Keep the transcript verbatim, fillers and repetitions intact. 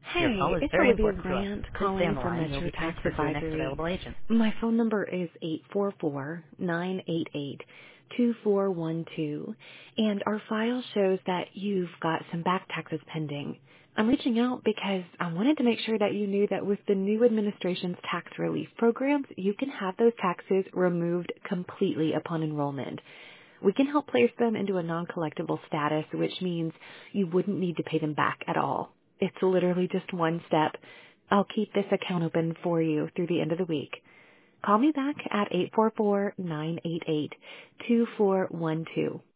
Your call Hey, is it's very Olivia important to us. Grant Please stay on calling the from line and you'll Metro be Tax transferred to the next Advisory. available agent. My phone number is eight four four, nine eight eight, two four one two, and our file shows that you've got some back taxes pending. I'm reaching out because I wanted to make sure that you knew that with the new administration's tax relief programs, you can have those taxes removed completely upon enrollment. We can help place them into a non-collectible status, which means you wouldn't need to pay them back at all. It's literally just one step. I'll keep this account open for you through the end of the week. Call me back at eight four four, nine eight eight, two four one two.